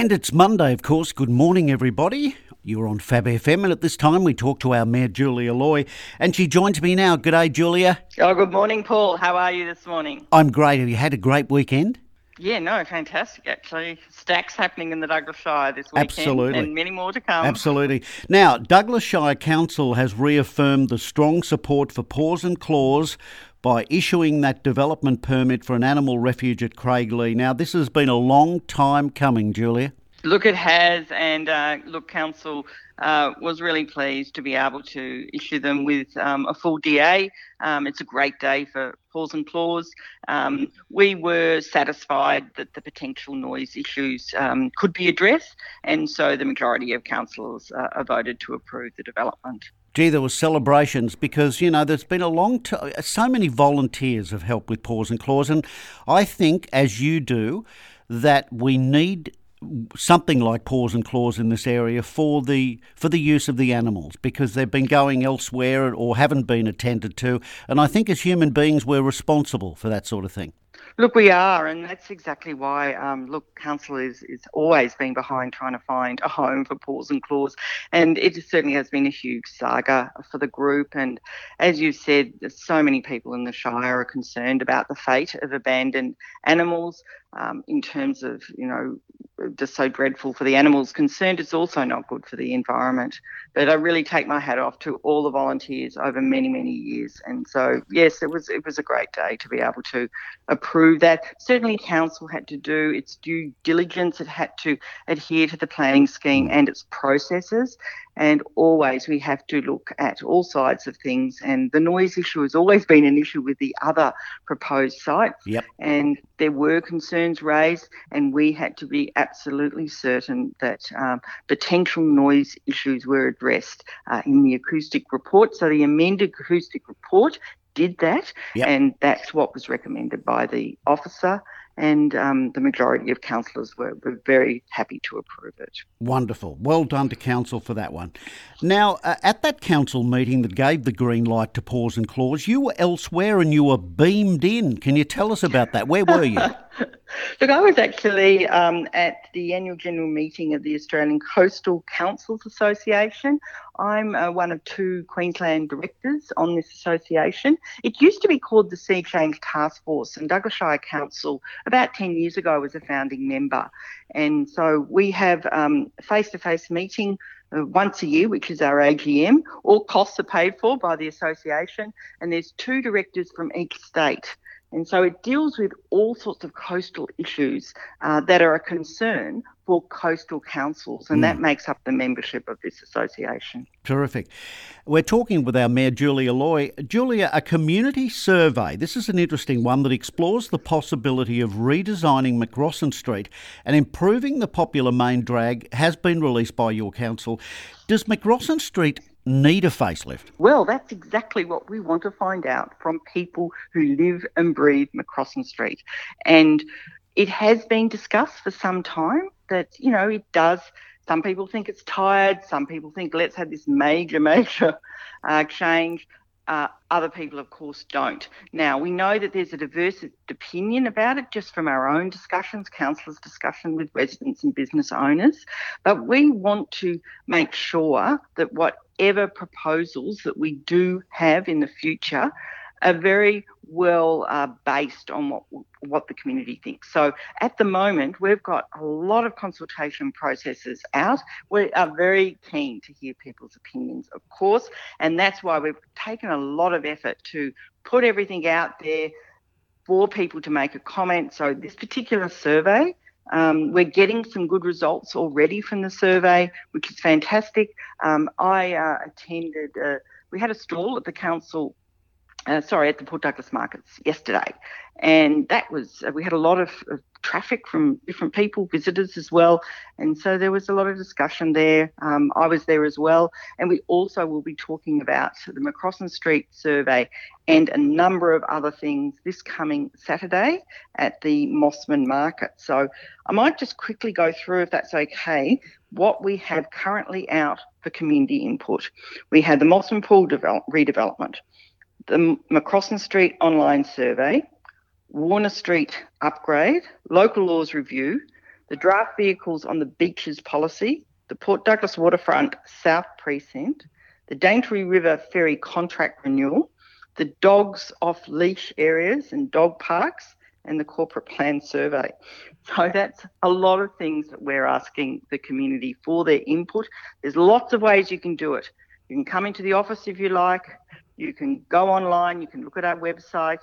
And it's Monday, of course. Good morning, everybody. You're on Fab FM, and at this time we talk to our Mayor, Julia Loy, and she joins me now. G'day, Julia. Oh, good morning, Paul. How are you this morning? I'm great. Have you had a great weekend? Yeah, no, fantastic, actually. Stacks happening in the Douglas Shire this weekend. Absolutely. And many more to come. Absolutely. Now, Douglas Shire Council has reaffirmed the strong support for Paws and Claws by issuing that development permit for an animal refuge at Craiglee. Now, this has been a long time coming, Julia. Look, it has, and Council was really pleased to be able to issue them with a full DA. It's a great day for Paws and Claws. We were satisfied that the potential noise issues could be addressed, and so the majority of councillors voted to approve the development. Gee, there were celebrations because, there's been a long time, so many volunteers have helped with Paws and Claws, and I think, as you do, that we need something like Paws and Claws in this area for the use of the animals, because they've been going elsewhere or haven't been attended to, and I think as human beings we're responsible for that sort of thing. Look, we are, and that's exactly why, Council is always been behind trying to find a home for Paws and Claws, and it certainly has been a huge saga for the group. And as you said, so many people in the Shire are concerned about the fate of abandoned animals. In terms of, just so dreadful for the animals concerned, it's also not good for the environment. But I really take my hat off to all the volunteers over many, many years. And so, yes, it was a great day to be able to approve that. Certainly Council had to do its due diligence. It had to adhere to the planning scheme and its processes. And always we have to look at all sides of things. And the noise issue has always been an issue with the other proposed sites. Yep. And there were concerns raised, and we had to be absolutely certain that potential noise issues were addressed in the acoustic report. So the amended acoustic report did that, Yep. And that's what was recommended by the officer. And the majority of councillors were very happy to approve it. Wonderful. Well done to Council for that one. Now, at that Council meeting that gave the green light to Paws and Claws, you were elsewhere and you were beamed in. Can you tell us about that? Where were you? Look, I was actually at the annual general meeting of the Australian Coastal Councils Association. I'm one of two Queensland directors on this association. It used to be called the Sea Change Task Force, and Douglas Shire Council about 10 years ago was a founding member. And so we have a face-to-face meeting once a year, which is our AGM. All costs are paid for by the association, and there's two directors from each state. And so it deals with all sorts of coastal issues that are a concern for coastal councils, and that makes up the membership of this association. Terrific. We're talking with our Mayor, Julia Loy. Julia, a community survey, this is an interesting one that explores the possibility of redesigning McRossan Street and improving the popular main drag, has been released by your council. Does McRossan Street need a facelift? Well, that's exactly what we want to find out from people who live and breathe McRossan Street. And it has been discussed for some time that, it does. Some people think it's tired. Some people think let's have this major change. Other people, of course, don't. Now, we know that there's a diverse opinion about it just from our own discussions, councillors' discussion with residents and business owners. But we want to make sure that whatever proposals that we do have in the future are very well based on what the community thinks. So at the moment, we've got a lot of consultation processes out. We are very keen to hear people's opinions, of course, and that's why we've taken a lot of effort to put everything out there for people to make a comment. So this particular survey, we're getting some good results already from the survey, which is fantastic. I attended, we had a stall at the council at the Port Douglas markets yesterday. And that was, we had a lot of traffic from different people, visitors as well. And so there was a lot of discussion there. I was there as well. And we also will be talking about the McRossan Street survey and a number of other things this coming Saturday at the Mossman Market. So I might just quickly go through, if that's okay, what we have currently out for community input. We had the Mossman Pool redevelopment, the McRossan Street online survey, Warner Street upgrade, local laws review, the draft vehicles on the beaches policy, the Port Douglas Waterfront South Precinct, the Daintree River Ferry contract renewal, the dogs off-leash areas and dog parks, and the corporate plan survey. So that's a lot of things that we're asking the community for their input. There's lots of ways you can do it. You can come into the office if you like, you can go online, you can look at our website,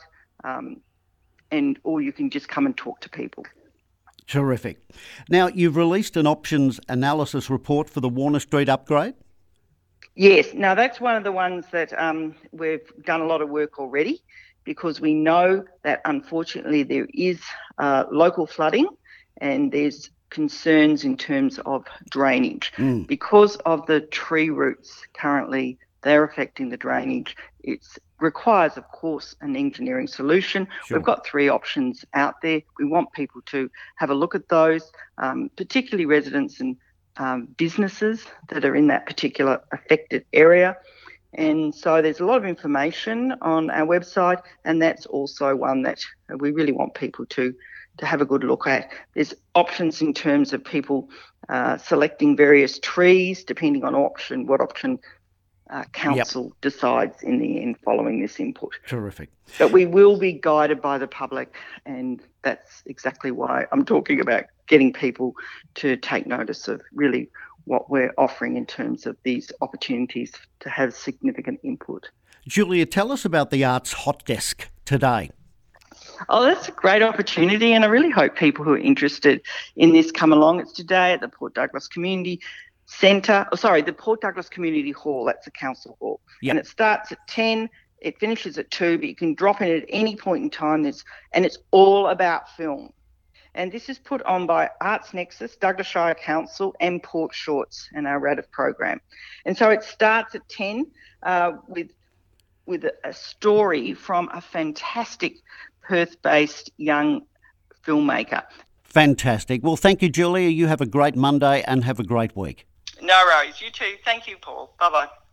or you can just come and talk to people. Terrific. Now, you've released an options analysis report for the Warner Street upgrade? Yes. Now, that's one of the ones that we've done a lot of work already, because we know that unfortunately there is local flooding and there's concerns in terms of drainage. Because of the tree roots currently, they're affecting the drainage. It requires, of course, an engineering solution. Sure. We've got 3 options out there. We want people to have a look at those, particularly residents and businesses that are in that particular affected area. And so there's a lot of information on our website, and that's also one that we really want people to have a good look at. There's options in terms of people selecting various trees depending on what option council decides in the end following this input. Terrific. But we will be guided by the public, and that's exactly why I'm talking about getting people to take notice of really what we're offering in terms of these opportunities to have significant input. Julia, tell us about the Arts Hot Desk today. Oh, that's a great opportunity, and I really hope people who are interested in this come along. It's today at the Port Douglas Community the Port Douglas Community Hall. That's the council hall. Yep. And it starts at 10, it finishes at 2, but you can drop in at any point in time. And it's all about film. And this is put on by Arts Nexus, Douglas Shire Council, and Port Shorts and our RADIF program. And so it starts at 10 with a story from a fantastic Perth-based young filmmaker. Fantastic. Well, thank you, Julia. You have a great Monday and have a great week. No worries. You too. Thank you, Paul. Bye-bye.